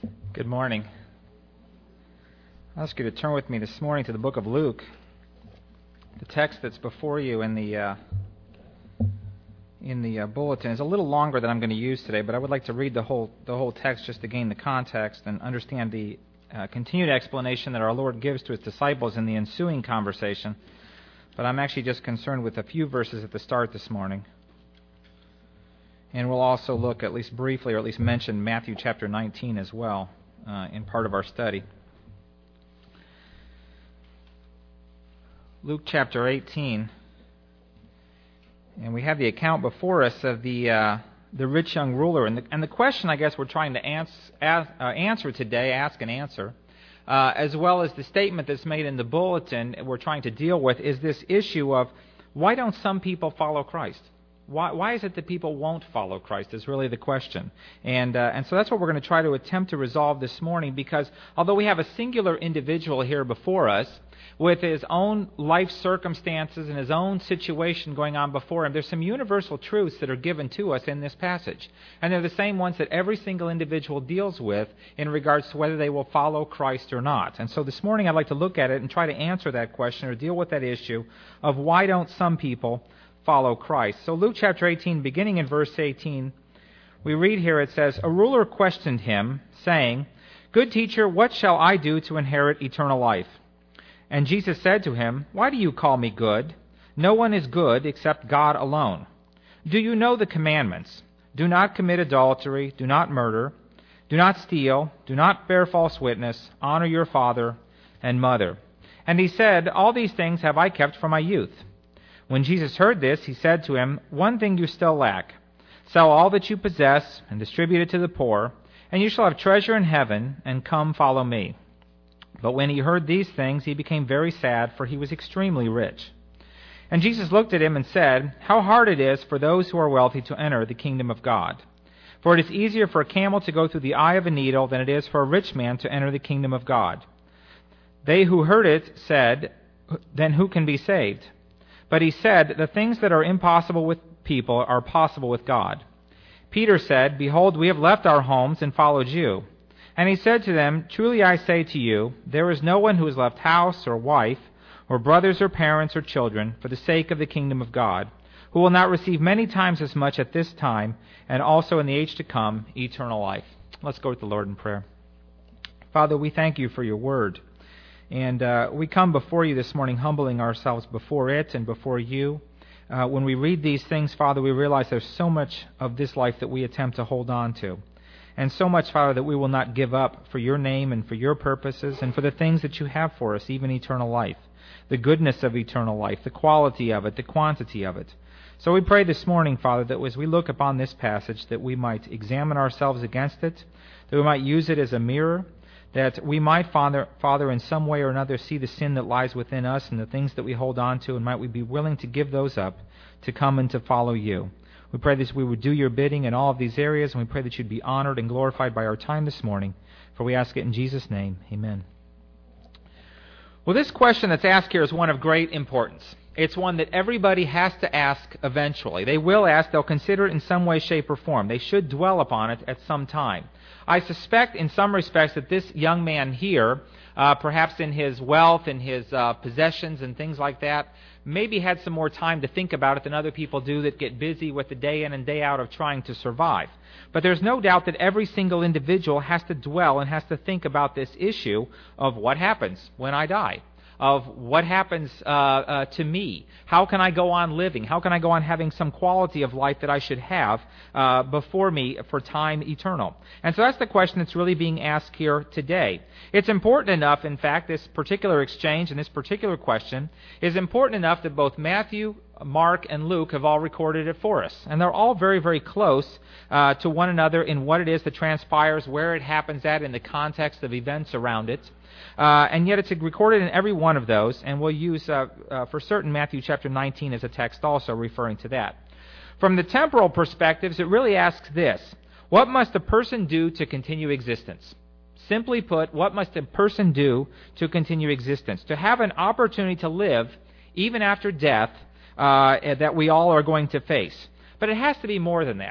Good morning. I'll ask you to turn with me this morning to the book of Luke. The text that's before you in the bulletin is a little longer than I'm going to use today, but I would like to read the whole text just to gain the context and understand the continued explanation that our Lord gives to His disciples in the ensuing conversation. But I'm actually just concerned with a few verses at the start this morning. And we'll also look at least briefly, or at least mention Matthew chapter 19 as well in part of our study. Luke chapter 18, and we have the account before us of the rich young ruler, and the question I guess we're trying to answer today, ask and answer, as well as the statement that's made in the bulletin we're trying to deal with, is this issue of why don't some people follow Christ? Why is it that people won't follow Christ is really the question. And so that's what we're going to try to attempt to resolve this morning, because although we have a singular individual here before us with his own life circumstances and his own situation going on before him, there's some universal truths that are given to us in this passage. And they're the same ones that every single individual deals with in regards to whether they will follow Christ or not. And so this morning I'd like to look at it and try to answer that question or deal with that issue of why don't some people follow Christ. So Luke chapter 18, beginning in verse 18, we read here, it says, "A ruler questioned him, saying, 'Good teacher, what shall I do to inherit eternal life?' And Jesus said to him, 'Why do you call me good? No one is good except God alone. Do you know the commandments? Do not commit adultery, do not murder, do not steal, do not bear false witness, honor your father and mother.' And he said, 'All these things have I kept from my youth.' When Jesus heard this, he said to him, 'One thing you still lack. Sell all that you possess and distribute it to the poor, and you shall have treasure in heaven, and come follow me.' But when he heard these things, he became very sad, for he was extremely rich. And Jesus looked at him and said, 'How hard it is for those who are wealthy to enter the kingdom of God. For it is easier for a camel to go through the eye of a needle than it is for a rich man to enter the kingdom of God.' They who heard it said, 'Then who can be saved?' But he said, 'The things that are impossible with people are possible with God.' Peter said, 'Behold, we have left our homes and followed you.' And he said to them, 'Truly I say to you, there is no one who has left house or wife, or brothers or parents or children, for the sake of the kingdom of God, who will not receive many times as much at this time, and also in the age to come, eternal life.'" Let's go with the Lord in prayer. Father, we thank you for your word. And we come before you this morning humbling ourselves before it and before you. When we read these things, Father, we realize there's so much of this life that we attempt to hold on to. And so much, Father, that we will not give up for your name and for your purposes and for the things that you have for us, even eternal life. The goodness of eternal life, the quality of it, the quantity of it. So we pray this morning, Father, that as we look upon this passage, that we might examine ourselves against it, that we might use it as a mirror, that we might, Father, in some way or another, see the sin that lies within us and the things that we hold on to, and might we be willing to give those up to come and to follow you. We pray that we would do your bidding in all of these areas, and we pray that you'd be honored and glorified by our time this morning. For we ask it in Jesus' name. Amen. Well, this question that's asked here is one of great importance. It's one that everybody has to ask eventually. They will ask, they'll consider it in some way, shape, or form. They should dwell upon it at some time. I suspect in some respects that this young man here, perhaps in his wealth and his possessions and things like that, maybe had some more time to think about it than other people do that get busy with the day in and day out of trying to survive. But there's no doubt that every single individual has to dwell and has to think about this issue of what happens when I die. Of what happens to me. How can I go on living? How can I go on having some quality of life that I should have before me for time eternal? And so that's the question that's really being asked here today. It's important enough, in fact, this particular exchange and this particular question is important enough that both Matthew, Mark, and Luke have all recorded it for us. And they're all very, very close to one another in what it is that transpires, where it happens at, in the context of events around it. And yet it's recorded in every one of those, and we'll use, for certain, Matthew chapter 19 as a text also referring to that. From the temporal perspectives, it really asks this: what must a person do to continue existence? Simply put, what must a person do to continue existence? To have an opportunity to live even after death that we all are going to face. But it has to be more than that.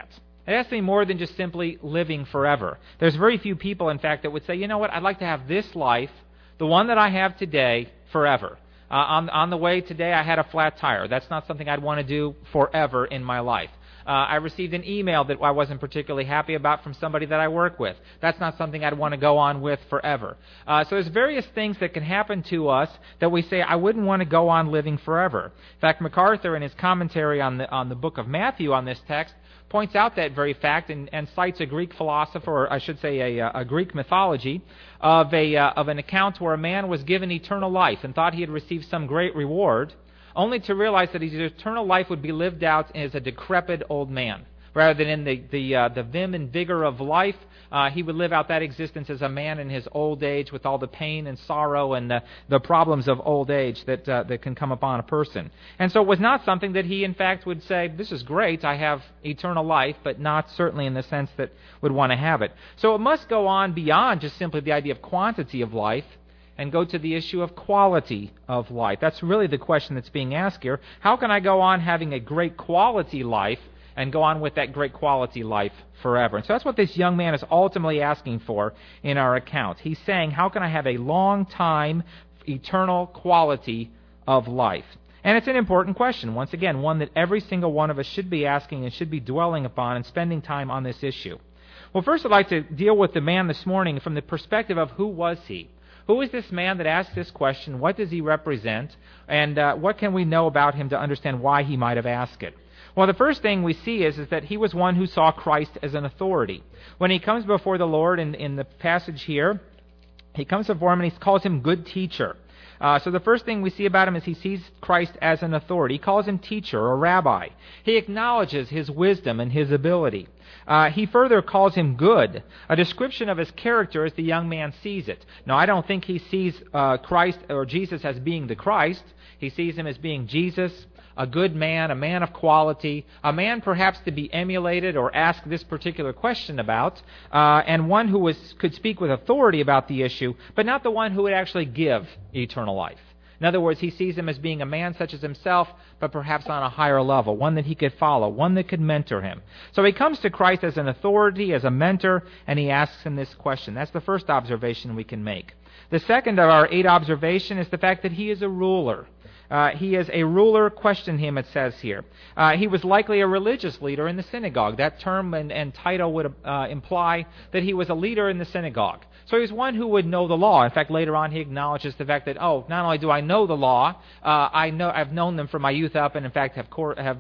It has to be more than just simply living forever. There's very few people, in fact, that would say, you know what, I'd like to have this life, the one that I have today, forever. On the way today, I had a flat tire. That's not something I'd want to do forever in my life. I received an email that I wasn't particularly happy about from somebody that I work with. That's not something I'd want to go on with forever. So there's various things that can happen to us that we say, I wouldn't want to go on living forever. In fact, MacArthur, in his commentary on the book of Matthew on this text, points out that very fact and cites a Greek philosopher, or I should say a Greek mythology, of an account where a man was given eternal life and thought he had received some great reward, only to realize that his eternal life would be lived out as a decrepit old man. Rather than in the vim and vigor of life, he would live out that existence as a man in his old age with all the pain and sorrow and the problems of old age that can come upon a person. And so it was not something that he, in fact, would say, this is great, I have eternal life, but not certainly in the sense that would want to have it. So it must go on beyond just simply the idea of quantity of life and go to the issue of quality of life. That's really the question that's being asked here. How can I go on having a great quality life and go on with that great quality life forever? And so that's what this young man is ultimately asking for in our account. He's saying, how can I have a long time, eternal quality of life? And it's an important question, once again, one that every single one of us should be asking and should be dwelling upon and spending time on this issue. Well, first I'd like to deal with the man this morning from the perspective of who was he? Who is this man that asked this question? What does he represent? And what can we know about him to understand why he might have asked it? Well, the first thing we see is that he was one who saw Christ as an authority. When he comes before the Lord in the passage here, he comes before him and he calls him good teacher. So the first thing we see about him is he sees Christ as an authority. He calls him teacher or rabbi. He acknowledges his wisdom and his ability. He further calls him good, a description of his character as the young man sees it. Now, I don't think he sees Christ or Jesus as being the Christ. He sees him as being Jesus, a good man, a man of quality, a man perhaps to be emulated or asked this particular question about, and one who could speak with authority about the issue, but not the one who would actually give eternal life. In other words, he sees him as being a man such as himself, but perhaps on a higher level, one that he could follow, one that could mentor him. So he comes to Christ as an authority, as a mentor, and he asks him this question. That's the first observation we can make. The second of our 8 observation is the fact that he is a ruler. He is a ruler, question him, it says here. He was likely a religious leader in the synagogue. That term and title would imply that he was a leader in the synagogue. So he was one who would know the law. In fact, later on he acknowledges the fact that, not only do I know the law, I've known them from my youth up, and in fact have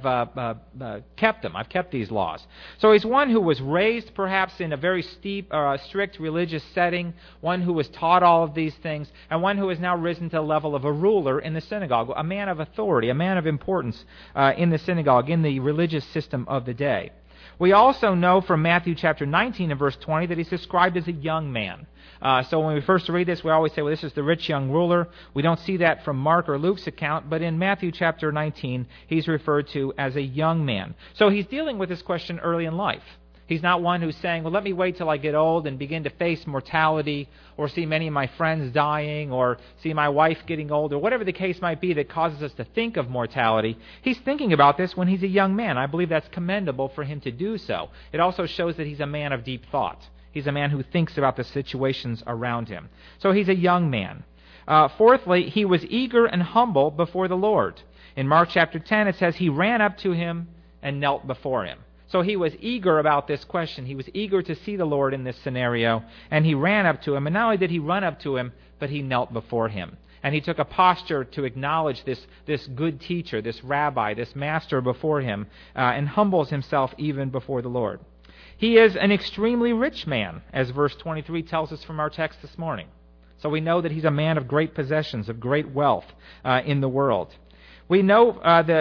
kept them. I've kept these laws. So he's one who was raised perhaps in a very strict religious setting, one who was taught all of these things, and one who has now risen to the level of a ruler in the synagogue, a man of authority, a man of importance in the synagogue, in the religious system of the day. We also know from Matthew chapter 19 and verse 20 that he's described as a young man. So when we first read this, we always say, well, this is the rich young ruler. We don't see that from Mark or Luke's account, but in Matthew chapter 19, he's referred to as a young man. So he's dealing with this question early in life. He's not one who's saying, well, let me wait till I get old and begin to face mortality, or see many of my friends dying, or see my wife getting old, or whatever the case might be that causes us to think of mortality. He's thinking about this when he's a young man. I believe that's commendable for him to do so. It also shows that he's a man of deep thought. He's a man who thinks about the situations around him. So he's a young man. Fourthly, he was eager and humble before the Lord. In Mark chapter 10, it says he ran up to him and knelt before him. So he was eager about this question. He was eager to see the Lord in this scenario, and he ran up to him. And not only did he run up to him, but he knelt before him. And he took a posture to acknowledge this good teacher, this rabbi, this master before him, and humbles himself even before the Lord. He is an extremely rich man, as verse 23 tells us from our text this morning. So we know that he's a man of great possessions, of great wealth in the world. We know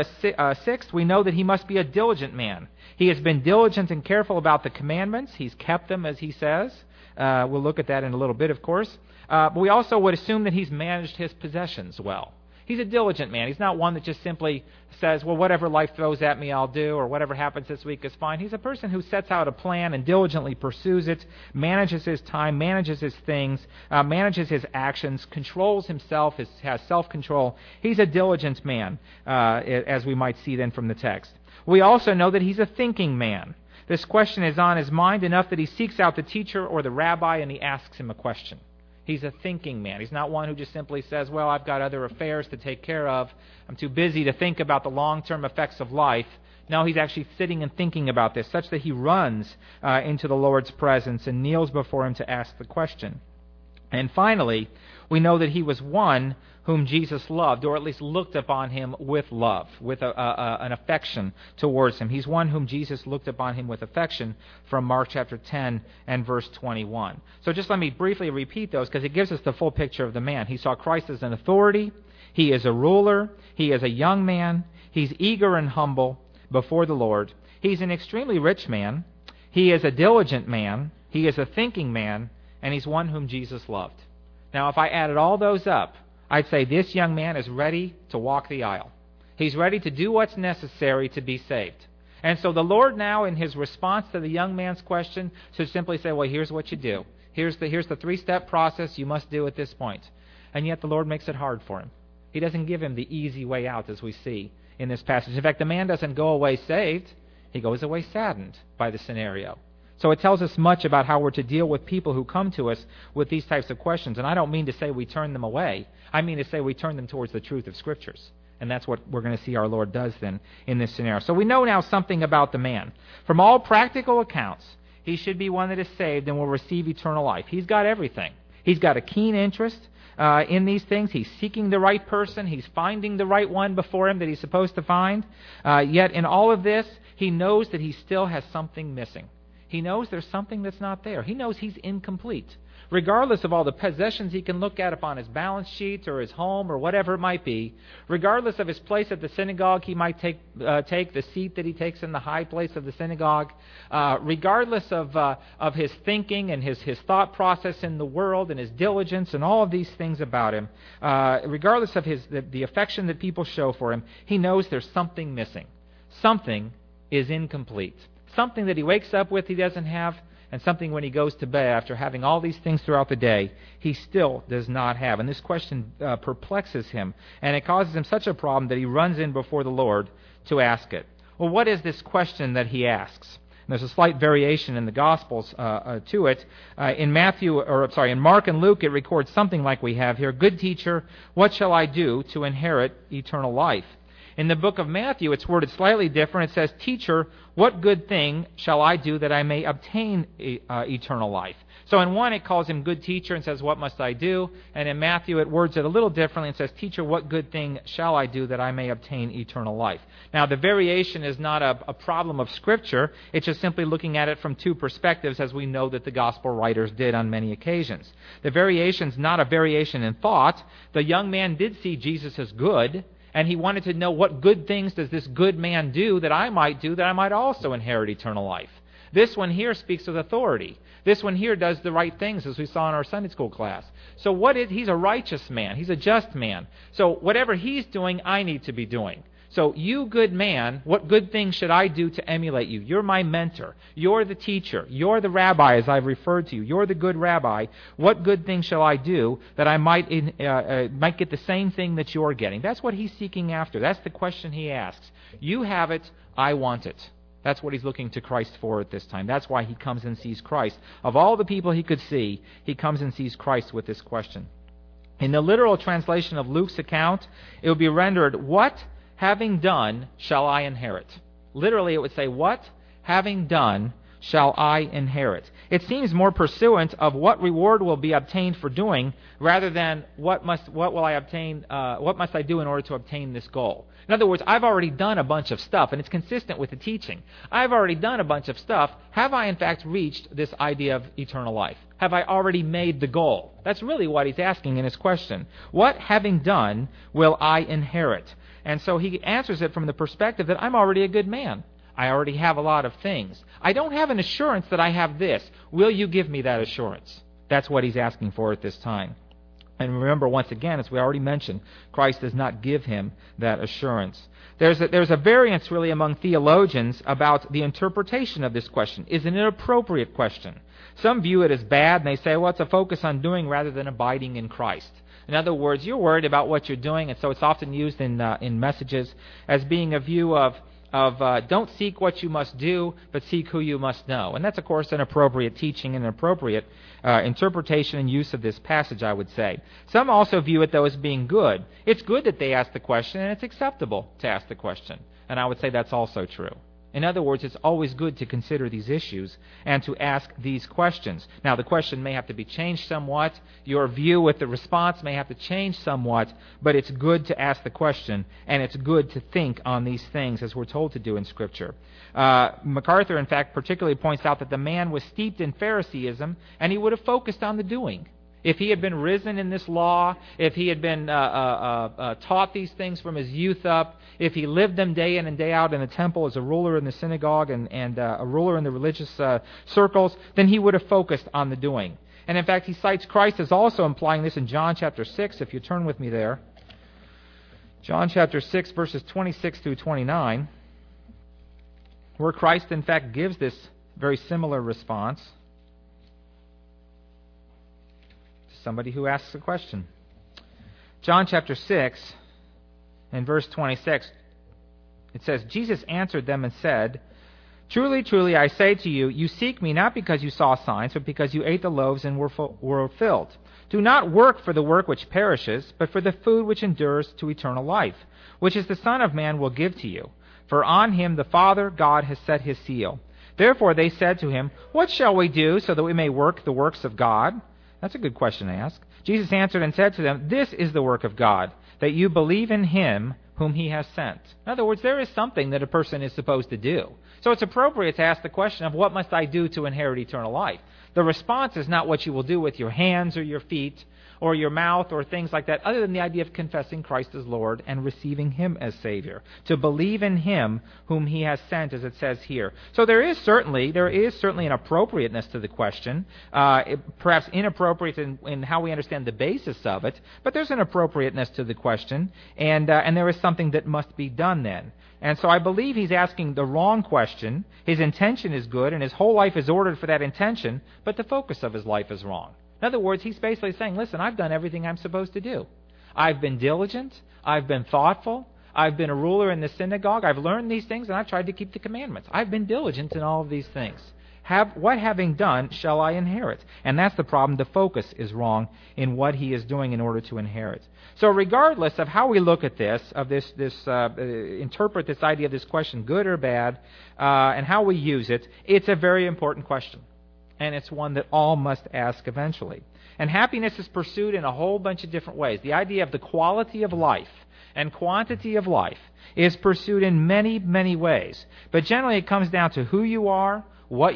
sixth, we know that he must be a diligent man. He has been diligent and careful about the commandments. He's kept them, as he says. We'll look at that in a little bit, of course. But we also would assume that he's managed his possessions well. He's a diligent man. He's not one that just simply says, well, whatever life throws at me, I'll do, or whatever happens this week is fine. He's a person who sets out a plan and diligently pursues it, manages his time, manages his things, manages his actions, controls himself, has self-control. He's a diligent man, as we might see then from the text. We also know that he's a thinking man. This question is on his mind enough that he seeks out the teacher or the rabbi and he asks him a question. He's a thinking man. He's not one who just simply says, well, I've got other affairs to take care of. I'm too busy to think about the long-term effects of life. No, he's actually sitting and thinking about this, such that he runs into the Lord's presence and kneels before him to ask the question. And finally, we know that he was one whom Jesus loved, or at least looked upon him with love, with an affection towards him. He's one whom Jesus looked upon him with affection from Mark chapter 10 and verse 21. So just let me briefly repeat those because it gives us the full picture of the man. He saw Christ as an authority. He is a ruler. He is a young man. He's eager and humble before the Lord. He's an extremely rich man. He is a diligent man. He is a thinking man. And he's one whom Jesus loved. Now, if I added all those up, I'd say this young man is ready to walk the aisle. He's ready to do what's necessary to be saved. And so the Lord now, in his response to the young man's question, should simply say, well, here's what you do. Here's the three-step process you must do at this point. And yet the Lord makes it hard for him. He doesn't give him the easy way out, as we see in this passage. In fact, the man doesn't go away saved. He goes away saddened by the scenario. So it tells us much about how we're to deal with people who come to us with these types of questions. And I don't mean to say we turn them away. I mean to say we turn them towards the truth of Scriptures. And that's what we're going to see our Lord does then in this scenario. So we know now something about the man. From all practical accounts, he should be one that is saved and will receive eternal life. He's got everything. He's got a keen interest in these things. He's seeking the right person. He's finding the right one before him that he's supposed to find. Yet in all of this, he knows that he still has something missing. He knows there's something that's not there. He knows he's incomplete. Regardless of all the possessions he can look at upon his balance sheet or his home or whatever it might be, regardless of his place at the synagogue, he might take the seat that he takes in the high place of the synagogue, regardless of his thinking and his thought process in the world and his diligence and all of these things about him, regardless of the affection that people show for him, he knows there's something missing. Something is incomplete. Something that he wakes up with he doesn't have, and something when he goes to bed after having all these things throughout the day, he still does not have. And this question perplexes him, and it causes him such a problem that he runs in before the Lord to ask it. Well, what is this question that he asks? And there's a slight variation in the Gospels to it. In Mark and Luke, it records something like we have here. Good teacher, what shall I do to inherit eternal life? In the book of Matthew, it's worded slightly different. It says, Teacher, what good thing shall I do that I may obtain eternal life? So in one, it calls him good teacher and says, what must I do? And in Matthew, it words it a little differently and says, Teacher, what good thing shall I do that I may obtain eternal life? Now, the variation is not a problem of Scripture. It's just simply looking at it from two perspectives, as we know that the Gospel writers did on many occasions. The variation's not a variation in thought. The young man did see Jesus as good, and he wanted to know what good things does this good man do that I might also inherit eternal life. This one here speaks with authority. This one here does the right things, as we saw in our Sunday school class. So he's a righteous man. He's a just man. So whatever he's doing, I need to be doing. So you, good man, what good things should I do to emulate you? You're my mentor. You're the teacher. You're the rabbi, as I've referred to you. You're the good rabbi. What good things shall I do that I might get the same thing that you're getting? That's what he's seeking after. That's the question he asks. You have it. I want it. That's what he's looking to Christ for at this time. That's why he comes and sees Christ. Of all the people he could see, he comes and sees Christ with this question. In the literal translation of Luke's account, it would be rendered, what having done shall I inherit? Literally, it would say, what having done shall I inherit? It seems more pursuant of what reward will be obtained for doing, rather than what must I do in order to obtain this goal. In other words, I've already done a bunch of stuff, and it's consistent with the teaching. I've already done a bunch of stuff. Have I in fact reached this idea of eternal life? Have I already made the goal? That's really what he's asking in his question. What having done will I inherit? And so he answers it from the perspective that I'm already a good man. I already have a lot of things. I don't have an assurance that I have this. Will you give me that assurance? That's what he's asking for at this time. And remember, once again, as we already mentioned, Christ does not give him that assurance. There's a variance really among theologians about the interpretation of this question. Is it an appropriate question? Some view it as bad, and they say, well, it's a focus on doing rather than abiding in Christ. In other words, you're worried about what you're doing, and so it's often used in messages as being a view of don't seek what you must do, but seek who you must know. And that's, of course, an appropriate teaching and an appropriate interpretation and use of this passage, I would say. Some also view it, though, as being good. It's good that they ask the question, and it's acceptable to ask the question. And I would say that's also true. In other words, it's always good to consider these issues and to ask these questions. Now, the question may have to be changed somewhat. Your view with the response may have to change somewhat, but it's good to ask the question, and it's good to think on these things as we're told to do in Scripture. MacArthur, in fact, particularly points out that the man was steeped in Phariseeism, and he would have focused on the doing. If he had been risen in this law, if he had been taught these things from his youth up, if he lived them day in and day out in the temple as a ruler in the synagogue and a ruler in the religious circles, then he would have focused on the doing. And in fact, he cites Christ as also implying this in John chapter 6, if you turn with me there. John chapter 6, verses 26 through 29, where Christ, in fact, gives this very similar response. Somebody who asks a question. John chapter 6 and verse 26, it says, Jesus answered them and said, Truly, truly, I say to you, you seek me not because you saw signs, but because you ate the loaves and were filled. Do not work for the work which perishes, but for the food which endures to eternal life, which is the Son of Man will give to you. For on him the Father God has set his seal. Therefore they said to him, What shall we do so that we may work the works of God? That's a good question to ask. Jesus answered and said to them, This is the work of God, that you believe in him whom he has sent. In other words, there is something that a person is supposed to do. So it's appropriate to ask the question of what must I do to inherit eternal life? The response is not what you will do with your hands or your feet or your mouth or things like that, other than the idea of confessing Christ as Lord and receiving him as Savior. To believe in him whom he has sent, as it says here. So there is certainly an appropriateness to the question, perhaps inappropriate in how we understand the basis of it, but there's an appropriateness to the question, and there is something that must be done then. And so I believe he's asking the wrong question. His intention is good, and his whole life is ordered for that intention, but the focus of his life is wrong. In other words, he's basically saying, listen, I've done everything I'm supposed to do. I've been diligent. I've been thoughtful. I've been a ruler in the synagogue. I've learned these things, and I've tried to keep the commandments. I've been diligent in all of these things. What having done shall I inherit? And that's the problem. The focus is wrong in what he is doing in order to inherit. So regardless of how we look at this, interpret this idea of this question, good or bad, and how we use it, it's a very important question. And it's one that all must ask eventually. And happiness is pursued in a whole bunch of different ways. The idea of the quality of life and quantity of life is pursued in many, many ways. But generally it comes down to who you are,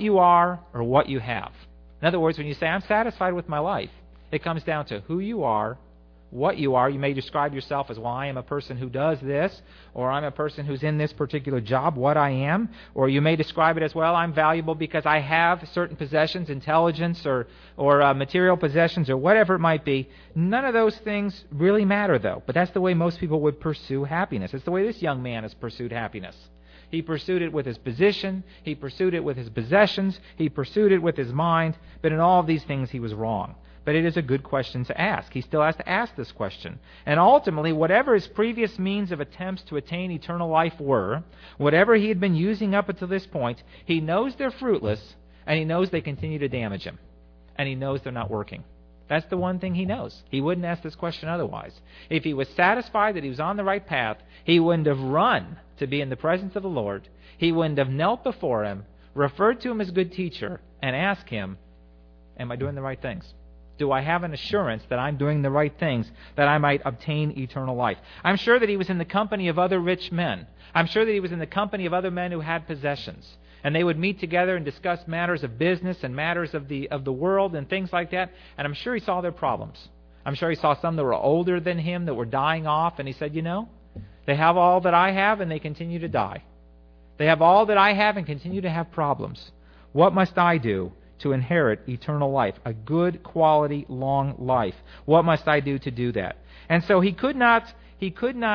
or what you have. In other words, when you say, I'm satisfied with my life, it comes down to who you are, what you are. You may describe yourself as, well, I am a person who does this, or I'm a person who's in this particular job, what I am. Or you may describe it as, well, I'm valuable because I have certain possessions, intelligence, or material possessions, or whatever it might be. None of those things really matter, though. But that's the way most people would pursue happiness. It's the way this young man has pursued happiness. He pursued it with his position. He pursued it with his possessions. He pursued it with his mind. But in all of these things, he was wrong. But it is a good question to ask. He still has to ask this question. And ultimately, whatever his previous means of attempts to attain eternal life were, whatever he had been using up until this point, he knows they're fruitless, and he knows they continue to damage him. And he knows they're not working. That's the one thing he knows. He wouldn't ask this question otherwise. If he was satisfied that he was on the right path, he wouldn't have run to be in the presence of the Lord. He wouldn't have knelt before him, referred to him as good teacher, and asked him, am I doing the right things? Do I have an assurance that I'm doing the right things, that I might obtain eternal life? I'm sure that he was in the company of other rich men. I'm sure that he was in the company of other men who had possessions. And they would meet together and discuss matters of business and matters of the world and things like that. And I'm sure he saw their problems. I'm sure he saw some that were older than him, that were dying off. And he said, they have all that I have and they continue to die. They have all that I have and continue to have problems. What must I do to inherit eternal life, a good quality, long life? What must I do to do that? And so he could not see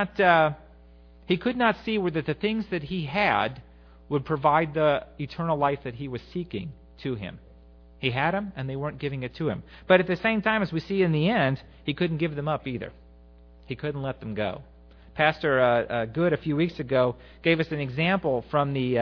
whether the things that he had would provide the eternal life that he was seeking to him. He had them, and they weren't giving it to him. But at the same time, as we see in the end, he couldn't give them up either. He couldn't let them go. Pastor Good a few weeks ago gave us an example from the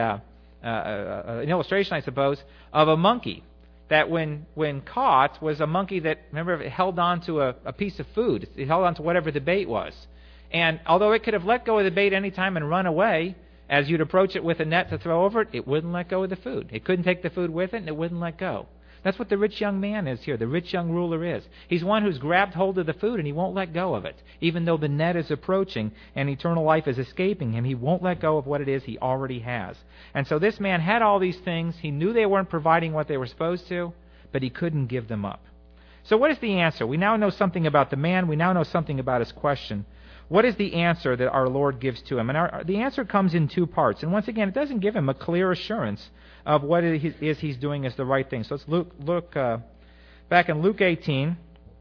an illustration, I suppose, of a monkey that when caught was a monkey that, remember, it held on to a piece of food. It held on to whatever the bait was. And although it could have let go of the bait any time and run away, as you'd approach it with a net to throw over it, it wouldn't let go of the food. It couldn't take the food with it, and it wouldn't let go. That's what the rich young man is here. The rich young ruler is. He's one who's grabbed hold of the food, and he won't let go of it. Even though the net is approaching and eternal life is escaping him, he won't let go of what it is he already has. And so this man had all these things. He knew they weren't providing what they were supposed to, but he couldn't give them up. So what is the answer? We now know something about the man. We now know something about his question. What is the answer that our Lord gives to him? And the answer comes in two parts. And once again, it doesn't give him a clear assurance of what it is he's doing is the right thing. So let's look back in Luke 18.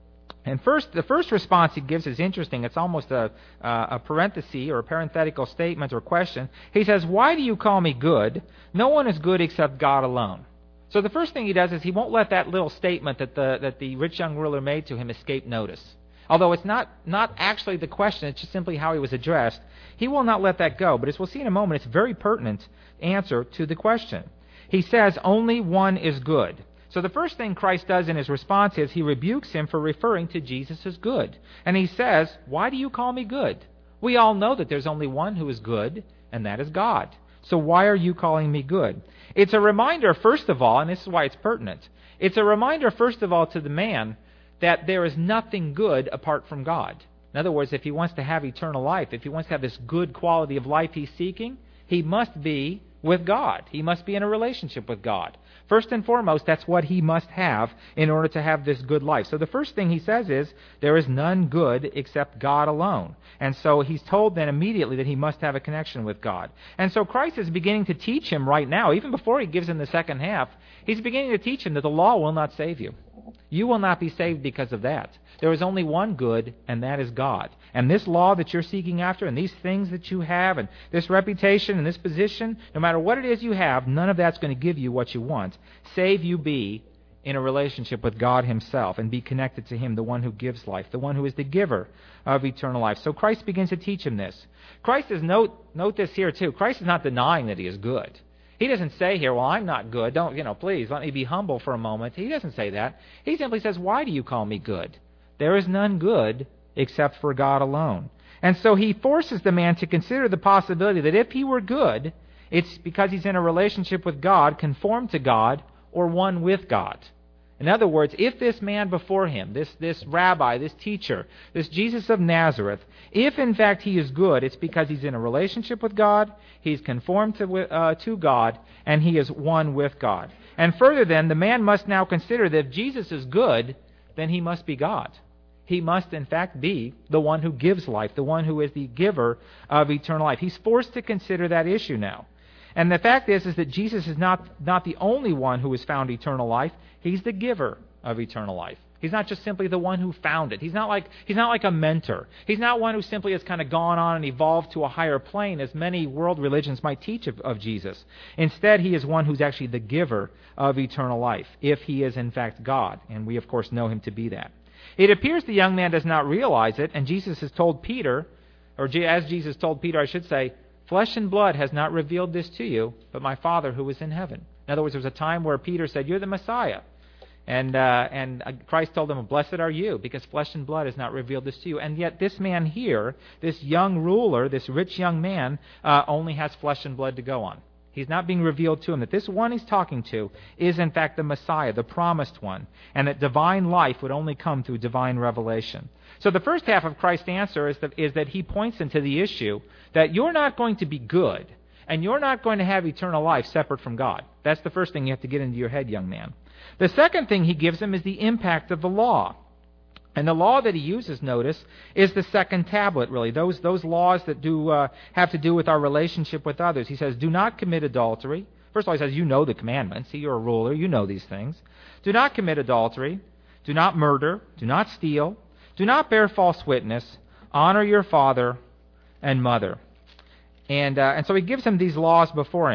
And the first response he gives is interesting. It's almost a parenthesis or a parenthetical statement or question. He says, "Why do you call me good? No one is good except God alone." So the first thing he does is he won't let that little statement that the rich young ruler made to him escape notice. Although it's not actually the question, it's just simply how he was addressed, he will not let that go. But as we'll see in a moment, it's a very pertinent answer to the question. He says, only one is good. So the first thing Christ does in his response is he rebukes him for referring to Jesus as good. And he says, why do you call me good? We all know that there's only one who is good, and that is God. So why are you calling me good? It's a reminder, first of all, and this is why it's pertinent, it's a reminder, first of all, to the man that there is nothing good apart from God. In other words, if he wants to have eternal life, if he wants to have this good quality of life he's seeking, he must be with God. He must be in a relationship with God. First and foremost, that's what he must have in order to have this good life. So the first thing he says is, there is none good except God alone. And so he's told then immediately that he must have a connection with God. And so Christ is beginning to teach him right now, even before he gives him the second half, he's beginning to teach him that the law will not save you. You will not be saved because of that. There is only one good, and that is God. And this law that you're seeking after, and these things that you have, and this reputation, and this position, no matter what it is you have, none of that's going to give you what you want, save you be in a relationship with God himself, and be connected to him, the one who gives life, the one who is the giver of eternal life. So Christ begins to teach him this. Christ is, note this here too, Christ is not denying that he is good. He doesn't say here, well, I'm not good. Please, let me be humble for a moment. He doesn't say that. He simply says, why do you call me good? There is none good except for God alone. And so he forces the man to consider the possibility that if he were good, it's because he's in a relationship with God, conformed to God, or one with God. In other words, if this man before him, this rabbi, this teacher, this Jesus of Nazareth, if in fact he is good, it's because he's in a relationship with God, he's conformed to God, and he is one with God. And further then, the man must now consider that if Jesus is good, then he must be God. He must in fact be the one who gives life, the one who is the giver of eternal life. He's forced to consider that issue now. And the fact is that Jesus is not the only one who has found eternal life. He's the giver of eternal life. He's not just simply the one who found it. He's not like a mentor. He's not one who simply has kind of gone on and evolved to a higher plane, as many world religions might teach of Jesus. Instead, he is one who's actually the giver of eternal life, if he is in fact God. And we, of course, know him to be that. It appears the young man does not realize it, and Jesus has told Peter, or as Jesus told Peter, I should say, flesh and blood has not revealed this to you, but my Father who is in heaven. In other words, there was a time where Peter said, you're the Messiah. And Christ told him, blessed are you, because flesh and blood has not revealed this to you. And yet this man here, this young ruler, this rich young man, only has flesh and blood to go on. He's not being revealed to him that this one he's talking to is in fact the Messiah, the promised one, and that divine life would only come through divine revelation. So the first half of Christ's answer is that he points into the issue that you're not going to be good, and you're not going to have eternal life separate from God. That's the first thing you have to get into your head, young man. The second thing he gives him is the impact of the law. And the law that he uses, notice, is the second tablet, really. Those laws that have to do with our relationship with others. He says, do not commit adultery. First of all, he says, you know the commandments. See, you're a ruler. You know these things. Do not commit adultery. Do not murder. Do not steal. Do not bear false witness. Honor your father and mother. And so he gives him these laws before him.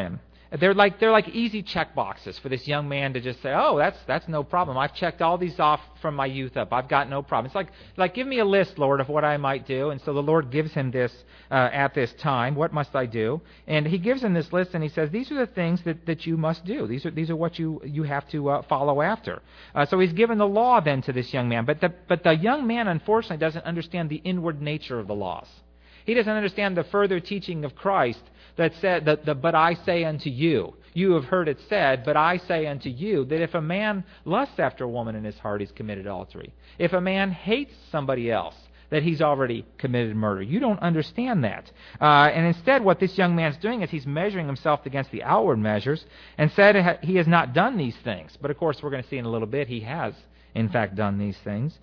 they're like easy check boxes for this young man to just say, oh, that's no problem. I've checked all these off from my youth up. I've got no problem. It's like give me a list, Lord, of what I might do. And so the Lord gives him this at this time. What must I do? And he gives him this list, and he says, these are the things that you must do. These are what you have to follow after. So he's given the law then to this young man. But the young man, unfortunately, doesn't understand the inward nature of the laws. He doesn't understand the further teaching of Christ that said, but I say unto you. You have heard it said, but I say unto you, that if a man lusts after a woman in his heart, he's committed adultery. If a man hates somebody else, that he's already committed murder. You don't understand that. And instead, what this young man's doing is he's measuring himself against the outward measures and said he has not done these things. But of course, we're going to see in a little bit, he has in fact done these things.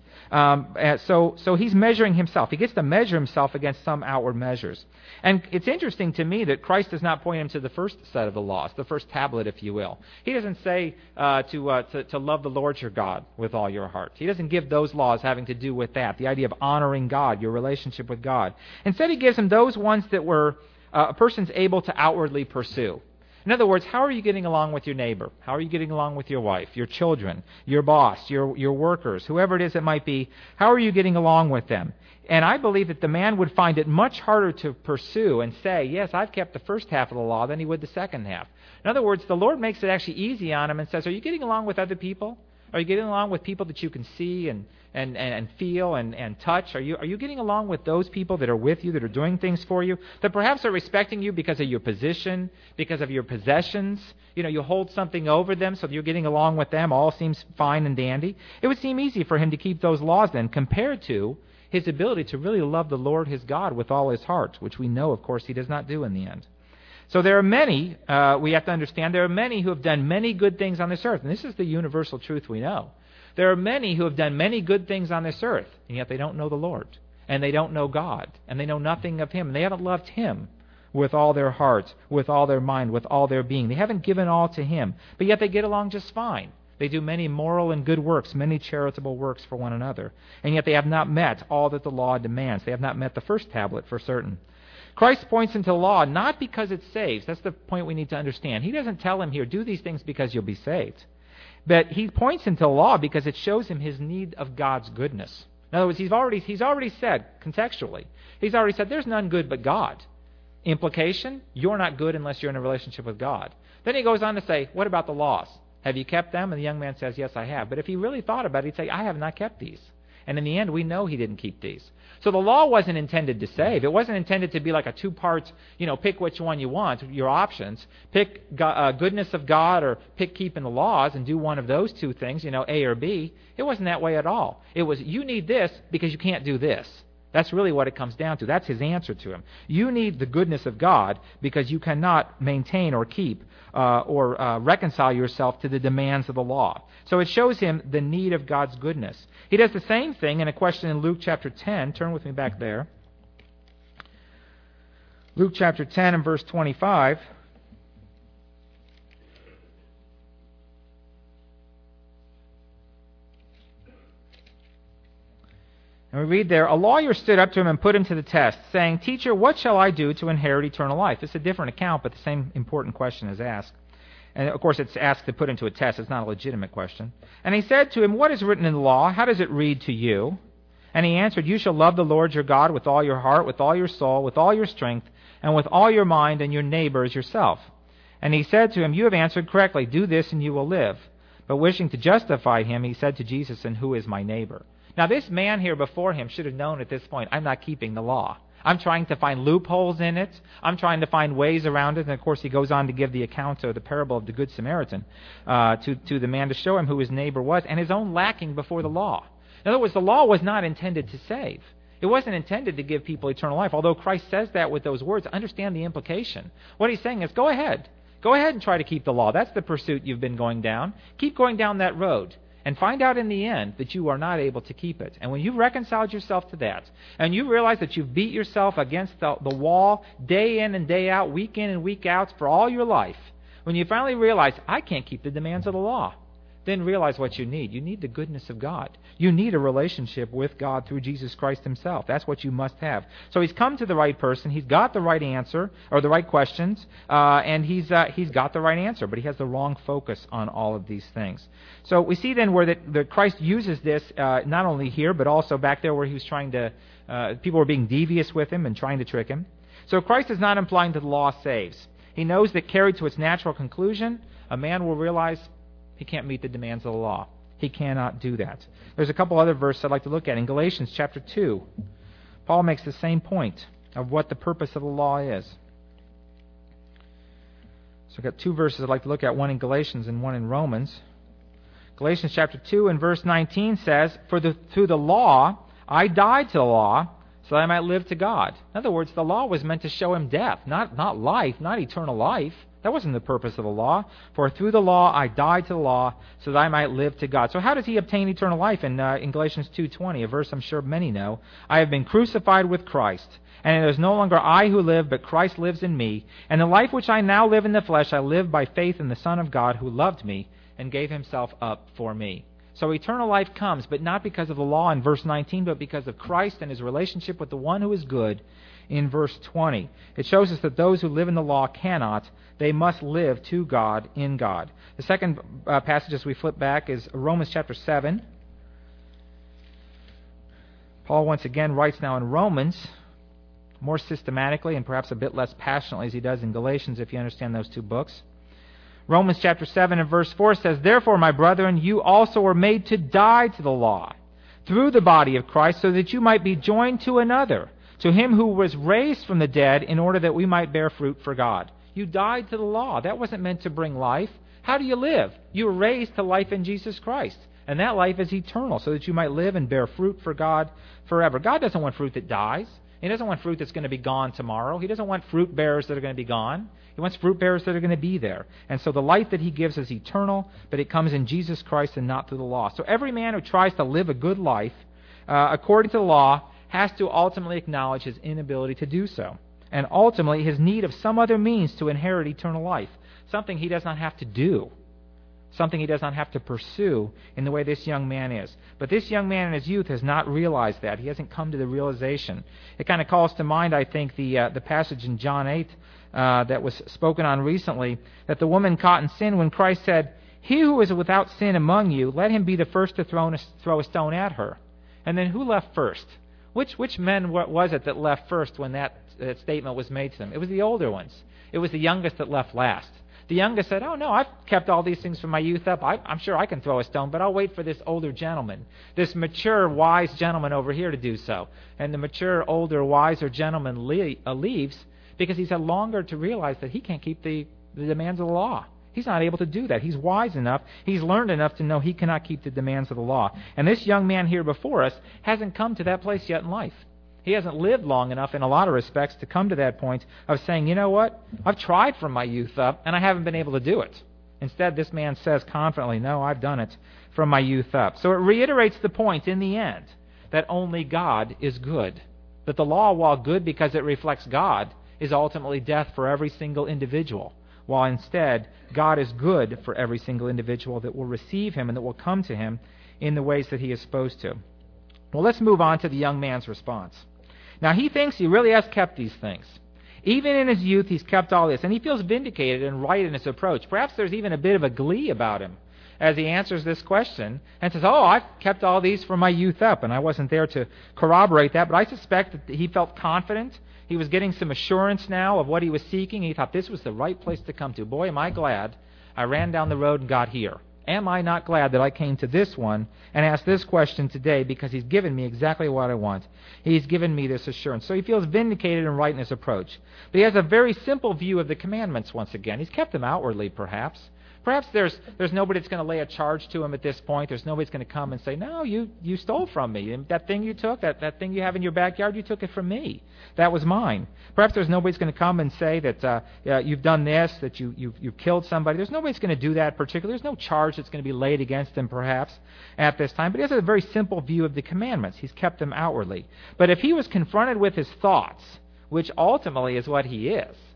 So he's measuring himself. He gets to measure himself against some outward measures. And it's interesting to me that Christ does not point him to the first set of the laws, the first tablet, if you will. He doesn't say to love the Lord your God with all your heart. He doesn't give those laws having to do with that, the idea of honoring God, your relationship with God. Instead, he gives him those ones that were a person's able to outwardly pursue. In other words, how are you getting along with your neighbor? How are you getting along with your wife, your children, your boss, your workers, whoever it is it might be? How are you getting along with them? And I believe that the man would find it much harder to pursue and say, yes, I've kept the first half of the law than he would the second half. In other words, the Lord makes it actually easy on him and says, are you getting along with other people? Are you getting along with people that you can see and feel and touch? Are you getting along with those people that are with you, that are doing things for you, that perhaps are respecting you because of your position, because of your possessions? You hold something over them, so that you're getting along with them. All seems fine and dandy. It would seem easy for him to keep those laws then, compared to his ability to really love the Lord his God with all his heart, which we know, of course, he does not do in the end. So there are many, we have to understand, there are many who have done many good things on this earth. And this is the universal truth we know. There are many who have done many good things on this earth, and yet they don't know the Lord. And they don't know God. And they know nothing of him. And they haven't loved him with all their heart, with all their mind, with all their being. They haven't given all to him. But yet they get along just fine. They do many moral and good works, many charitable works for one another. And yet they have not met all that the law demands. They have not met the first tablet for certain. Christ points into law not because it saves. That's the point we need to understand. He doesn't tell him here, do these things because you'll be saved. But he points into law because it shows him his need of God's goodness. In other words, he's already said, contextually, he's already said, there's none good but God. Implication, you're not good unless you're in a relationship with God. Then he goes on to say, what about the laws? Have you kept them? And the young man says, yes, I have. But if he really thought about it, he'd say, I have not kept these. And in the end, we know he didn't keep these. So the law wasn't intended to save. It wasn't intended to be like a two-part, pick which one you want, your options. Pick goodness of God or pick keeping the laws and do one of those two things, A or B. It wasn't that way at all. It was, you need this because you can't do this. That's really what it comes down to. That's his answer to him. You need the goodness of God because you cannot maintain or keep or reconcile yourself to the demands of the law. So it shows him the need of God's goodness. He does the same thing in a question in Luke chapter 10. Turn with me back there. Luke chapter 10 and verse 25. And we read there, a lawyer stood up to him and put him to the test, saying, Teacher, what shall I do to inherit eternal life? It's a different account, but the same important question is asked. And of course, it's asked to put into a test. It's not a legitimate question. And he said to him, what is written in the law? How does it read to you? And he answered, you shall love the Lord your God with all your heart, with all your soul, with all your strength, and with all your mind, and your neighbor as yourself. And he said to him, you have answered correctly. Do this and you will live. But wishing to justify him, he said to Jesus, and who is my neighbor? Now, this man here before him should have known at this point, I'm not keeping the law. I'm trying to find loopholes in it. I'm trying to find ways around it. And, of course, he goes on to give the account of the parable of the Good Samaritan to the man to show him who his neighbor was and his own lacking before the law. In other words, the law was not intended to save. It wasn't intended to give people eternal life. Although Christ says that with those words, understand the implication. What he's saying is, go ahead. Go ahead and try to keep the law. That's the pursuit you've been going down. Keep going down that road. And find out in the end that you are not able to keep it. And when you've reconciled yourself to that, and you realize that you've beat yourself against the wall day in and day out, week in and week out for all your life, when you finally realize, I can't keep the demands of the law, then realize what you need. You need the goodness of God. You need a relationship with God through Jesus Christ himself. That's what you must have. So he's come to the right person. He's got the right answer, or the right questions, and he's got the right answer, but he has the wrong focus on all of these things. So we see then where that Christ uses this, not only here, but also back there where he was trying to, people were being devious with him and trying to trick him. So Christ is not implying that the law saves. He knows that carried to its natural conclusion, a man will realize he can't meet the demands of the law. He cannot do that. There's a couple other verses I'd like to look at. In Galatians chapter 2, Paul makes the same point of what the purpose of the law is. So I've got two verses I'd like to look at, one in Galatians and one in Romans. Galatians chapter 2 and verse 19 says, through the law I died to the law, so that I might live to God. In other words, the law was meant to show him death, not life, not eternal life. That wasn't the purpose of the law. For through the law I died to the law, so that I might live to God. So how does he obtain eternal life? In Galatians 2:20, a verse I'm sure many know, I have been crucified with Christ, and it is no longer I who live, but Christ lives in me. And the life which I now live in the flesh, I live by faith in the Son of God, who loved me and gave himself up for me. So eternal life comes, but not because of the law in verse 19, but because of Christ and his relationship with the one who is good in verse 20. It shows us that those who live in the law cannot. They must live to God in God. The second passage as we flip back is Romans chapter 7. Paul once again writes now in Romans, more systematically and perhaps a bit less passionately as he does in Galatians, if you understand those two books. Romans chapter 7 and verse 4 says, Therefore, my brethren, you also were made to die to the law through the body of Christ, so that you might be joined to another, to him who was raised from the dead, in order that we might bear fruit for God. You died to the law. That wasn't meant to bring life. How do you live? You were raised to life in Jesus Christ. And that life is eternal, so that you might live and bear fruit for God forever. God doesn't want fruit that dies. He doesn't want fruit that's going to be gone tomorrow. He doesn't want fruit bearers that are going to be gone. He wants fruit bearers that are going to be there. And so the life that he gives is eternal, but it comes in Jesus Christ and not through the law. So every man who tries to live a good life according to the law has to ultimately acknowledge his inability to do so. And ultimately his need of some other means to inherit eternal life. Something he does not have to do. Something he does not have to pursue in the way this young man is. But this young man in his youth has not realized that. He hasn't come to the realization. It kind of calls to mind, I think, the passage in John 8 that was spoken on recently, that the woman caught in sin when Christ said, He who is without sin among you, let him be the first to throw a stone at her. And then who left first? Which men was it that left first when that statement was made to them? It was the older ones. It was the youngest that left last. The youngest said, oh no, I've kept all these things from my youth up. I'm sure I can throw a stone, but I'll wait for this older gentleman, this mature, wise gentleman over here to do so. And the mature, older, wiser gentleman leaves because he's had longer to realize that he can't keep the demands of the law. He's not able to do that. He's wise enough. He's learned enough to know he cannot keep the demands of the law. And this young man here before us hasn't come to that place yet in life. He hasn't lived long enough in a lot of respects to come to that point of saying, you know what, I've tried from my youth up and I haven't been able to do it. Instead, this man says confidently, no, I've done it from my youth up. So it reiterates the point in the end that only God is good. That the law, while good because it reflects God, is ultimately death for every single individual. While instead, God is good for every single individual that will receive him and that will come to him in the ways that he is supposed to. Well, let's move on to the young man's response. Now, he thinks he really has kept these things. Even in his youth, he's kept all this, and he feels vindicated and right in his approach. Perhaps there's even a bit of a glee about him as he answers this question and says, oh, I've kept all these from my youth up, and I wasn't there to corroborate that, but I suspect that he felt confident. He was getting some assurance now of what he was seeking. He thought this was the right place to come to. Boy, am I glad I ran down the road and got here. Am I not glad that I came to this one and asked this question today, because he's given me exactly what I want. He's given me this assurance. So he feels vindicated and right in his approach. But he has a very simple view of the commandments once again. He's kept them outwardly, perhaps. Perhaps there's nobody that's going to lay a charge to him at this point. There's nobody that's going to come and say, no, you stole from me. And that thing you took, that thing you have in your backyard, you took it from me. That was mine. Perhaps there's nobody that's going to come and say that you've done this, that you've killed somebody. There's nobody that's going to do that particularly. There's no charge that's going to be laid against him perhaps at this time. But he has a very simple view of the commandments. He's kept them outwardly. But if he was confronted with his thoughts, which ultimately is what he is,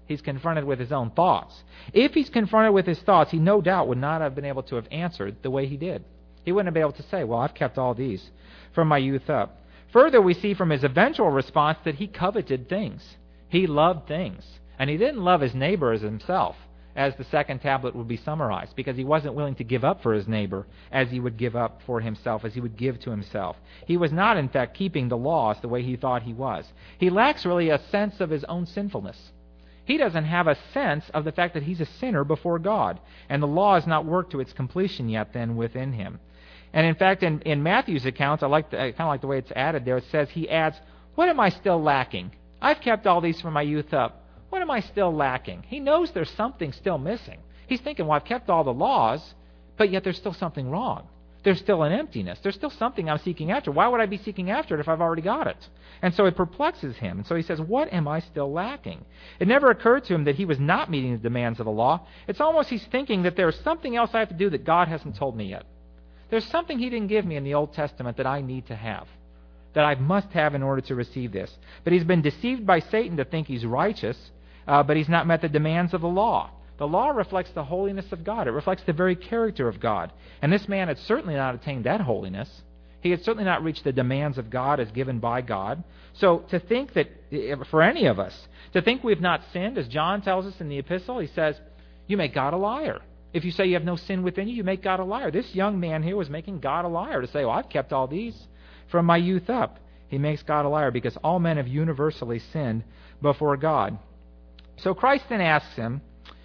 He's confronted with his own thoughts. If he's confronted with his thoughts, he no doubt would not have been able to have answered the way he did. He wouldn't have been able to say, well, I've kept all these from my youth up. Further, we see from his eventual response that he coveted things. He loved things. And he didn't love his neighbor as himself, as the second tablet would be summarized, because he wasn't willing to give up for his neighbor as he would give up for himself, as he would give to himself. He was not, in fact, keeping the laws the way he thought he was. He lacks really a sense of his own sinfulness. He doesn't have a sense of the fact that he's a sinner before God, and the law has not worked to its completion yet then within him. And in fact, in Matthew's account, I kind of like the way it's added there. It says, he adds, what am I still lacking? I've kept all these from my youth up. What am I still lacking? He knows there's something still missing. He's thinking, well, I've kept all the laws, but yet there's still something wrong. There's still an emptiness. There's still something I'm seeking after. Why would I be seeking after it if I've already got it? And so it perplexes him. And so he says, what am I still lacking? It never occurred to him that he was not meeting the demands of the law. It's almost he's thinking that there's something else I have to do that God hasn't told me yet. There's something he didn't give me in the Old Testament that I need to have, that I must have in order to receive this. But he's been deceived by Satan to think he's righteous, but he's not met the demands of the law. The law reflects the holiness of God. It reflects the very character of God. And this man had certainly not attained that holiness. He had certainly not reached the demands of God as given by God. So to think that, for any of us, to think we've not sinned, as John tells us in the epistle, he says, you make God a liar. If you say you have no sin within you, you make God a liar. This young man here was making God a liar to say, well, I've kept all these from my youth up. He makes God a liar because all men have universally sinned before God. So Christ then asks him,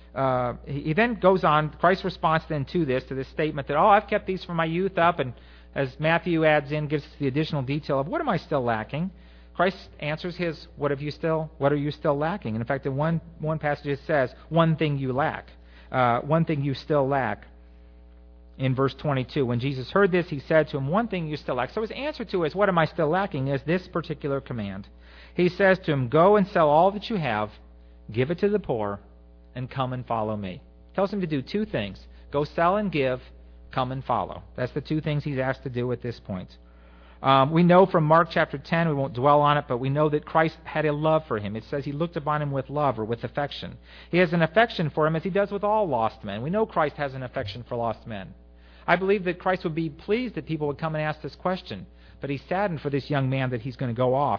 he then goes on, Christ's response then to this statement that, I've kept these from my youth up, and as Matthew adds in, gives us the additional detail of what am I still lacking? Christ answers his, what are you still lacking? And in fact, in one passage it says, one thing you lack. One thing you still lack. In verse 22, when Jesus heard this, he said to him, one thing you still lack. So his answer to his, what am I still lacking, is this particular command. He says to him, go and sell all that you have, give it to the poor, and come and follow me. Tells him to do two things. Go sell and give, come and follow. That's the two things he's asked to do at this point. We know from Mark chapter 10, we won't dwell on it, but we know that Christ had a love for him. It says he looked upon him with love or with affection. He has an affection for him as he does with all lost men. We know Christ has an affection for lost men. I believe that Christ would be pleased that people would come and ask this question, but he's saddened for this young man that he's going to go off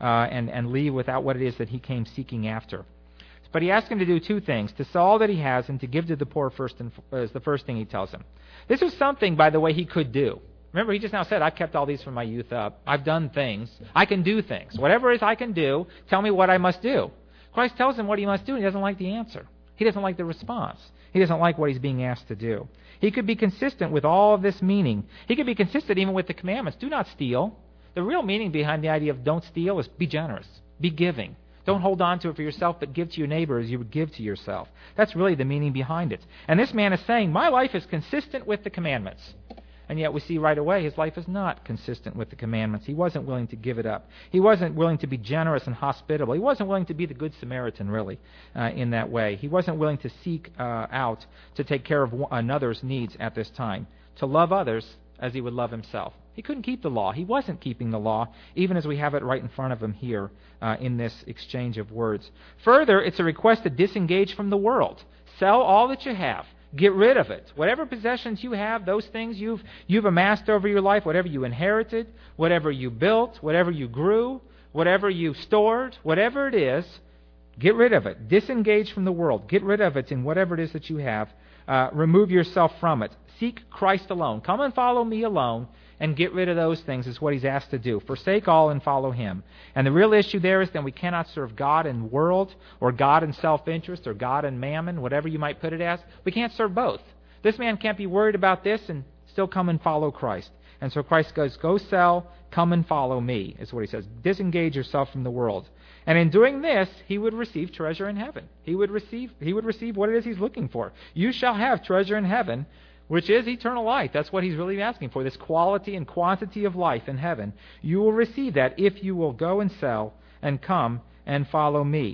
and leave without what it is that he came seeking after. But he asks him to do two things, to sell all that he has and to give to the poor first, is the first thing he tells him. This was something, by the way, he could do. Remember, he just now said, I've kept all these from my youth up. I've done things. I can do things. Whatever it is I can do, tell me what I must do. Christ tells him what he must do, and he doesn't like the answer. He doesn't like the response. He doesn't like what he's being asked to do. He could be consistent with all of this meaning. He could be consistent even with the commandments. Do not steal. The real meaning behind the idea of don't steal is be generous. Be giving. Don't hold on to it for yourself, but give to your neighbor as you would give to yourself. That's really the meaning behind it. And this man is saying, my life is consistent with the commandments. And yet we see right away his life is not consistent with the commandments. He wasn't willing to give it up. He wasn't willing to be generous and hospitable. He wasn't willing to be the Good Samaritan, really, in that way. He wasn't willing to seek out to take care of another's needs at this time, to love others as he would love himself. He couldn't keep the law. He wasn't keeping the law, even as we have it right in front of him here in this exchange of words. Further, it's a request to disengage from the world. Sell all that you have. Get rid of it. Whatever possessions you have, those things you've amassed over your life, whatever you inherited, whatever you built, whatever you grew, whatever you stored, whatever it is, get rid of it. Disengage from the world. Get rid of it in whatever it is that you have. Remove yourself from it. Seek Christ alone. Come and follow me alone, and get rid of those things is what he's asked to do. Forsake all and follow him. And the real issue there is that we cannot serve God and world, or God and self-interest, or God and mammon, whatever you might put it as. We can't serve both. This man can't be worried about this and still come and follow Christ. And so Christ goes, go sell, come and follow me, is what he says. Disengage yourself from the world. And in doing this, he would receive treasure in heaven. He would receive what it is he's looking for. You shall have treasure in heaven, which is eternal life. That's what he's really asking for, this quality and quantity of life in heaven. You will receive that if you will go and sell and come and follow me.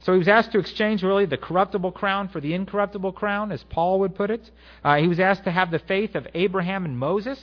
So he was asked to exchange really the corruptible crown for the incorruptible crown, as Paul would put it. He was asked to have the faith of Abraham and Moses.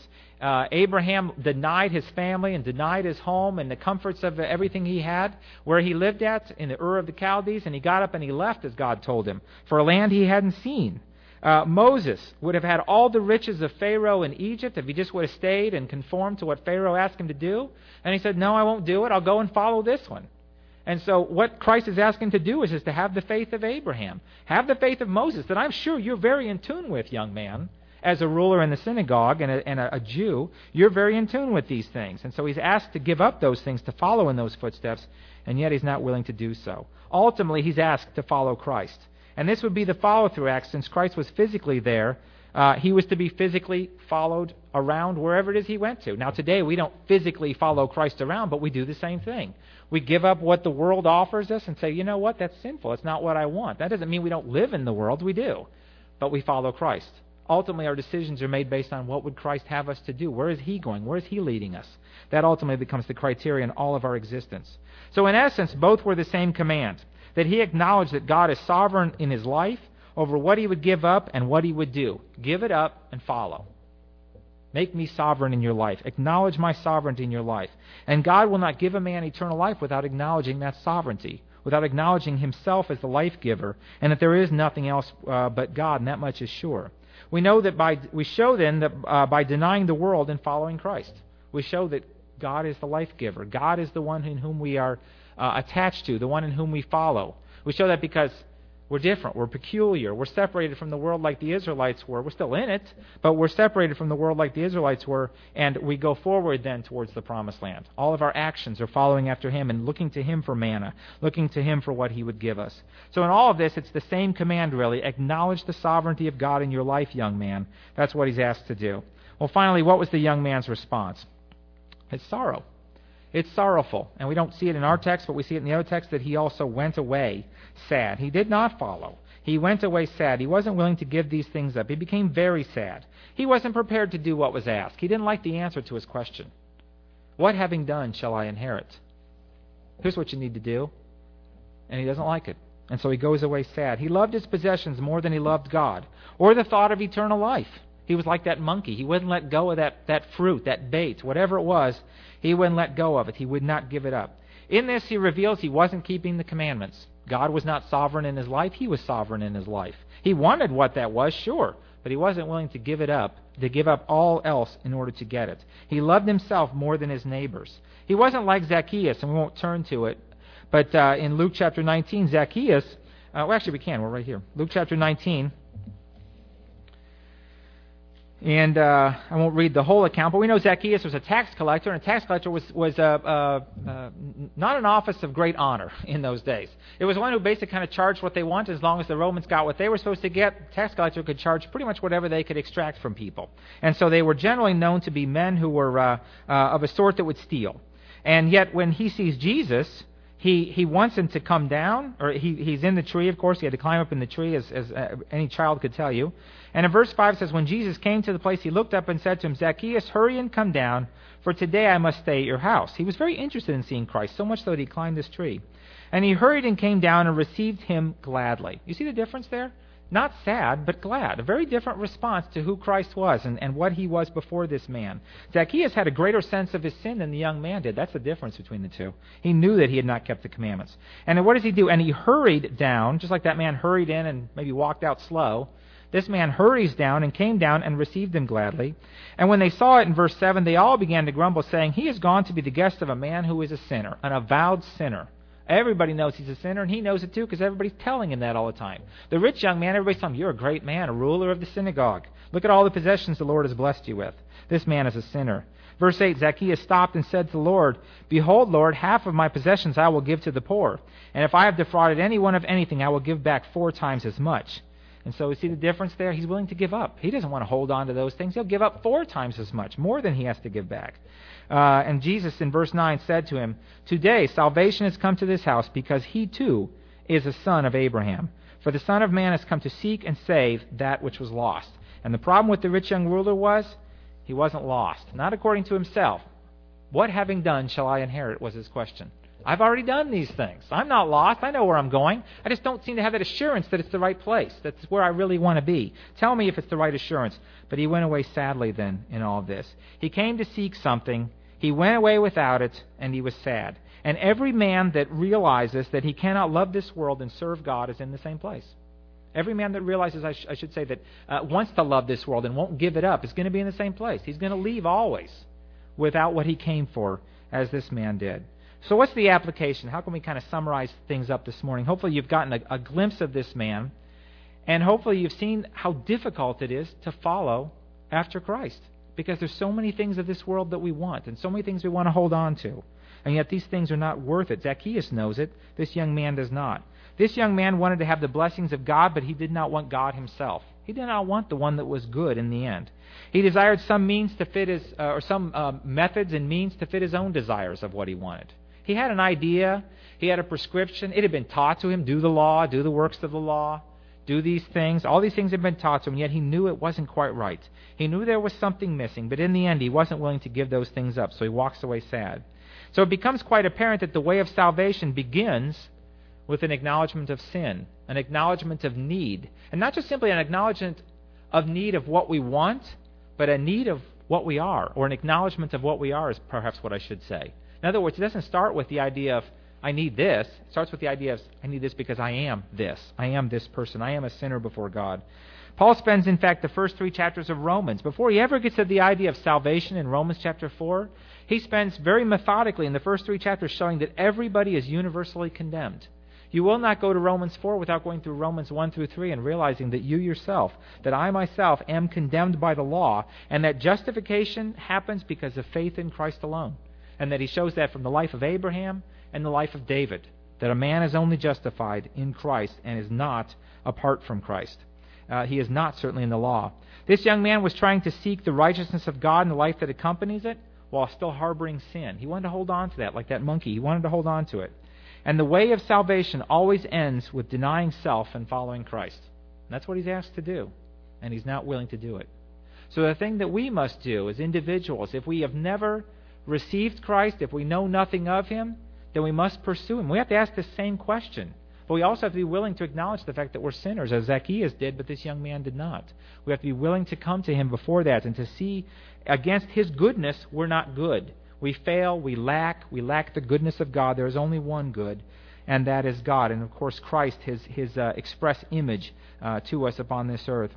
Abraham denied his family and denied his home and the comforts of everything he had, where he lived at in the Ur of the Chaldees, and he got up and he left, as God told him, for a land he hadn't seen. Moses would have had all the riches of Pharaoh in Egypt if he just would have stayed and conformed to what Pharaoh asked him to do. And he said, no, I won't do it. I'll go and follow this one. And so what Christ is asking to do is to have the faith of Abraham. Have the faith of Moses that I'm sure you're very in tune with, young man. As a ruler in the synagogue and a Jew, you're very in tune with these things. And so he's asked to give up those things, to follow in those footsteps, and yet he's not willing to do so. Ultimately, he's asked to follow Christ. And this would be the follow-through act. Since Christ was physically there, he was to be physically followed around wherever it is he went to. Now today we don't physically follow Christ around, but we do the same thing. We give up what the world offers us and say, you know what, that's sinful. It's not what I want. That doesn't mean we don't live in the world. We do. But we follow Christ. Ultimately, our decisions are made based on what would Christ have us to do. Where is he going? Where is he leading us? That ultimately becomes the criteria in all of our existence. So in essence, both were the same command, that he acknowledged that God is sovereign in his life over what he would give up and what he would do. Give it up and follow. Make me sovereign in your life. Acknowledge my sovereignty in your life. And God will not give a man eternal life without acknowledging that sovereignty, without acknowledging himself as the life giver, and that there is nothing else but God, and that much is sure. We show then that by denying the world and following Christ, we show that God is the life giver. God is the one in whom we are attached to, the one in whom we follow. We show that because we're different, we're peculiar, we're separated from the world like the Israelites were. We're still in it, but we're separated from the world like the Israelites were, and we go forward then towards the promised land. All of our actions are following after him and looking to him for manna, looking to him for what he would give us. So in all of this, it's the same command really. Acknowledge the sovereignty of God in your life, young man. That's what he's asked to do. Well, finally, what was the young man's response? It's sorrow. It's sorrowful. And we don't see it in our text, but we see it in the other text that he also went away sad. He did not follow. He went away sad. He wasn't willing to give these things up. He became very sad. He wasn't prepared to do what was asked. He didn't like the answer to his question. What having done shall I inherit? Here's what you need to do. And he doesn't like it. And so he goes away sad. He loved his possessions more than he loved God, or the thought of eternal life. He was like that monkey. He wouldn't let go of that fruit, that bait, whatever it was. He wouldn't let go of it. He would not give it up. In this, he reveals he wasn't keeping the commandments. God was not sovereign in his life. He was sovereign in his life. He wanted what that was, sure, but he wasn't willing to give it up, to give up all else in order to get it. He loved himself more than his neighbors. He wasn't like Zacchaeus, and we won't turn to it, but in Luke chapter 19, Zacchaeus, actually we can, we're right here. Luke chapter 19. And I won't read the whole account, but we know Zacchaeus was a tax collector, and a tax collector was not an office of great honor in those days. It was one who basically kind of charged what they wanted as long as the Romans got what they were supposed to get. Tax collector could charge pretty much whatever they could extract from people. And so they were generally known to be men who were of a sort that would steal. And yet when he sees Jesus, he wants him to come down, or he's in the tree, of course. He had to climb up in the tree, as any child could tell you. And in verse 5 says, when Jesus came to the place, he looked up and said to him, Zacchaeus, hurry and come down, for today I must stay at your house. He was very interested in seeing Christ, so much so that he climbed this tree. And he hurried and came down and received him gladly. You see the difference there? Not sad, but glad. A very different response to who Christ was and what he was before this man. Zacchaeus had a greater sense of his sin than the young man did. That's the difference between the two. He knew that he had not kept the commandments. And what does he do? And he hurried down, just like that man hurried in and maybe walked out slow. This man hurries down and came down and received him gladly. And when they saw it in verse 7, they all began to grumble, saying, he is gone to be the guest of a man who is a sinner, an avowed sinner. Everybody knows he's a sinner, and he knows it too because everybody's telling him that all the time. The rich young man, everybody's telling him, you're a great man, a ruler of the synagogue. Look at all the possessions the Lord has blessed you with. This man is a sinner. Verse 8, Zacchaeus stopped and said to the Lord, behold, Lord, half of my possessions I will give to the poor. And if I have defrauded anyone of anything, I will give back 4 times as much. And so we see the difference there. He's willing to give up. He doesn't want to hold on to those things. He'll give up 4 times as much, more than he has to give back. And Jesus in verse 9 said to him, today salvation has come to this house because he too is a son of Abraham. For the Son of Man has come to seek and save that which was lost. And the problem with the rich young ruler was he wasn't lost. Not according to himself. What having done shall I inherit was his question. I've already done these things. I'm not lost. I know where I'm going. I just don't seem to have that assurance that it's the right place. That's where I really want to be. Tell me if it's the right assurance. But he went away sadly then in all of this. He came to seek something. He went away without it, and he was sad. And every man that realizes that he cannot love this world and serve God is in the same place. Every man that realizes, I should say, that wants to love this world and won't give it up is going to be in the same place. He's going to leave always without what he came for, as this man did. So what's the application? How can we kind of summarize things up this morning? Hopefully you've gotten a glimpse of this man, and hopefully you've seen how difficult it is to follow after Christ, because there's so many things of this world that we want, and so many things we want to hold on to, and yet these things are not worth it. Zacchaeus knows it. This young man does not. This young man wanted to have the blessings of God, but he did not want God himself. He did not want the one that was good in the end. He desired some means to fit his, or some methods and means to fit his own desires of what he wanted. He had an idea. He had a prescription. It had been taught to him. Do the law. Do the works of the law. Do these things. All these things had been taught to him, yet he knew it wasn't quite right. He knew there was something missing, but in the end he wasn't willing to give those things up, so he walks away sad. So it becomes quite apparent that the way of salvation begins with an acknowledgement of sin, an acknowledgement of need, and not just simply an acknowledgement of need of what we want, but a need of what we are, or an acknowledgement of what we are is perhaps what I should say. In other words, it doesn't start with the idea of, I need this. It starts with the idea of, I need this because I am this. I am this person. I am a sinner before God. Paul spends, in fact, the first 3 chapters of Romans. Before he ever gets to the idea of salvation in Romans chapter 4, he spends very methodically in the first 3 chapters showing that everybody is universally condemned. You will not go to Romans 4 without going through Romans 1 through 3 and realizing that you yourself, that I myself am condemned by the law, and that justification happens because of faith in Christ alone. And that he shows that from the life of Abraham and the life of David, that a man is only justified in Christ and is not apart from Christ. He is not certainly in the law. This young man was trying to seek the righteousness of God and the life that accompanies it while still harboring sin. He wanted to hold on to that like that monkey. He wanted to hold on to it. And the way of salvation always ends with denying self and following Christ. And that's what he's asked to do, and he's not willing to do it. So the thing that we must do as individuals, if we have never received Christ, if we know nothing of him, then we must pursue him. We have to ask the same question. But we also have to be willing to acknowledge the fact that we're sinners, as Zacchaeus did, but this young man did not. We have to be willing to come to him before that and to see against his goodness we're not good. We fail, we lack the goodness of God. There is only one good, and that is God. And of course Christ, his express image to us upon this earth.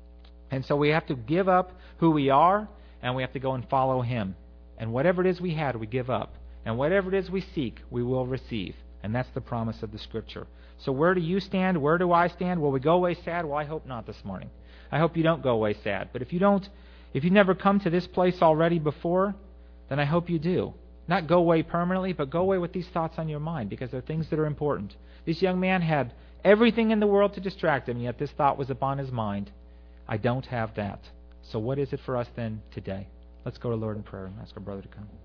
And so we have to give up who we are, and we have to go and follow him. And whatever it is we had, we give up. And whatever it is we seek, we will receive. And that's the promise of the Scripture. So where do you stand? Where do I stand? Will we go away sad? Well, I hope not this morning. I hope you don't go away sad. But if you've never come to this place already before, then I hope you do. Not go away permanently, but go away with these thoughts on your mind, because they're things that are important. This young man had everything in the world to distract him, yet this thought was upon his mind. I don't have that. So what is it for us then today? Let's go to Lord in prayer and ask our brother to come.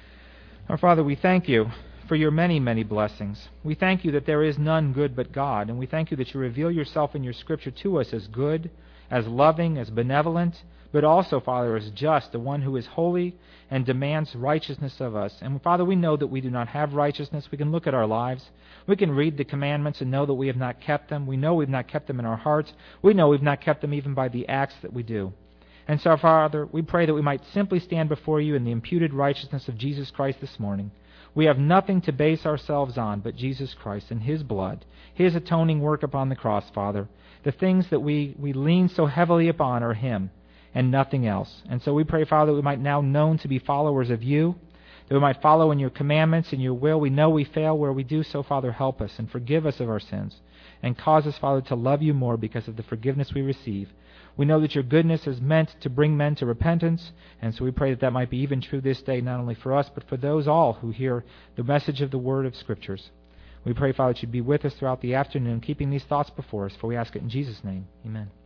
Our Father, we thank you for your many, many blessings. We thank you that there is none good but God, and we thank you that you reveal yourself in your Scripture to us as good, as loving, as benevolent, but also, Father, as just, the one who is holy and demands righteousness of us. And Father, we know that we do not have righteousness. We can look at our lives. We can read the commandments and know that we have not kept them. We know we've not kept them in our hearts. We know we've not kept them even by the acts that we do. And so, Father, we pray that we might simply stand before you in the imputed righteousness of Jesus Christ this morning. We have nothing to base ourselves on but Jesus Christ and his blood, his atoning work upon the cross, Father. The things that we lean so heavily upon are him and nothing else. And so we pray, Father, that we might now known to be followers of you, that we might follow in your commandments and your will. We know we fail where we do so, Father. Help us and forgive us of our sins, and cause us, Father, to love you more because of the forgiveness we receive. We know that your goodness is meant to bring men to repentance, and so we pray that that might be even true this day, not only for us, but for those all who hear the message of the Word of Scriptures. We pray, Father, that you'd be with us throughout the afternoon, keeping these thoughts before us, for we ask it in Jesus' name. Amen.